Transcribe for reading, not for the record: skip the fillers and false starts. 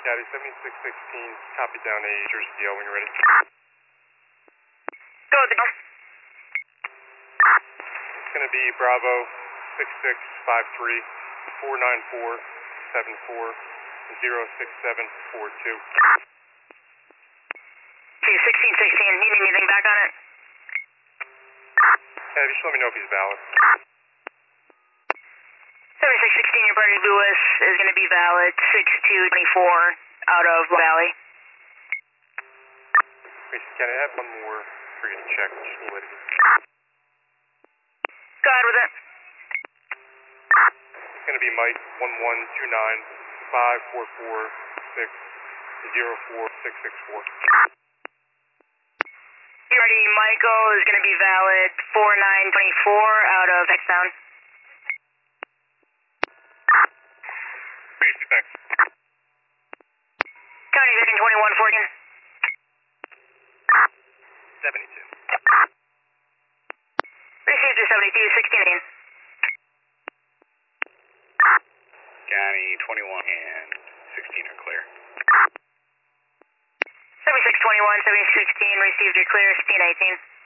Caddy 7616, copy down a Jersey DL when you're ready. Go with the go. It's going to be Bravo 6653 494 74 06742. See, 1616, need anything back on it? Caddy, just let me know if he's valid. 7616, your party Lewis is going to be valid 6224 out of Valley. Wait, can I have one more for you to check? Just validity. Go ahead with it. It's going to be Mike 1129 5446 04664. Your party Michael is going to be valid 4924 out of X-Town. Basic, thanks. County Vision 2114. 72. Received to 72, 1618. County 21 and 16 are clear. 7621, 7616, received your clear, 1618.